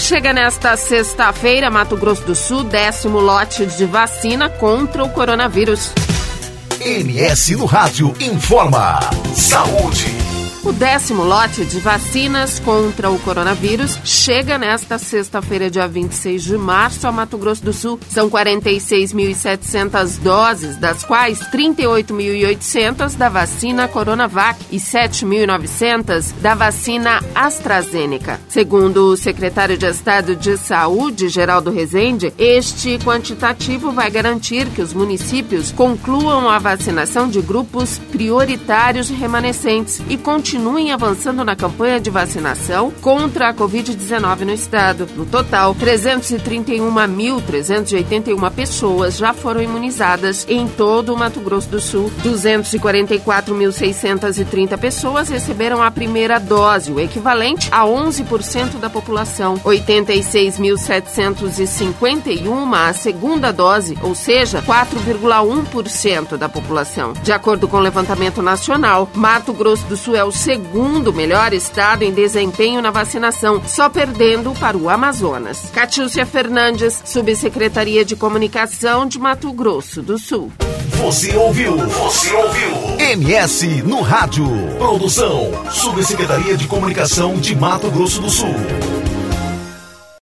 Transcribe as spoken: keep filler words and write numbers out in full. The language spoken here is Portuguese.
Chega nesta sexta-feira, Mato Grosso do Sul, décimo lote de vacina contra o coronavírus. M S no Rádio informa. Saúde. O décimo lote de vacinas contra o coronavírus chega nesta sexta-feira, dia vinte e seis de março, a Mato Grosso do Sul. São quarenta e seis mil e setecentas doses, das quais trinta e oito mil e oitocentas da vacina Coronavac e sete mil e novecentas da vacina AstraZeneca. Segundo o secretário de Estado de Saúde, Geraldo Rezende, este quantitativo vai garantir que os municípios concluam a vacinação de grupos prioritários remanescentes e continuem continuem avançando na campanha de vacinação contra a covid dezenove no estado. No total, trezentos e trinta e um mil trezentos e oitenta e uma pessoas já foram imunizadas em todo o Mato Grosso do Sul. duzentos e quarenta e quatro mil seiscentos e trinta pessoas receberam a primeira dose, o equivalente a onze por cento da população. oitenta e seis mil setecentos e cinquenta e um a segunda dose, ou seja, quatro vírgula um por cento da população. De acordo com o levantamento nacional, Mato Grosso do Sul é o segundo melhor estado em desempenho na vacinação, só perdendo para o Amazonas. Catiúcia Fernandes, Subsecretaria de Comunicação de Mato Grosso do Sul. Você ouviu? Você ouviu? M S no Rádio. Produção, Subsecretaria de Comunicação de Mato Grosso do Sul.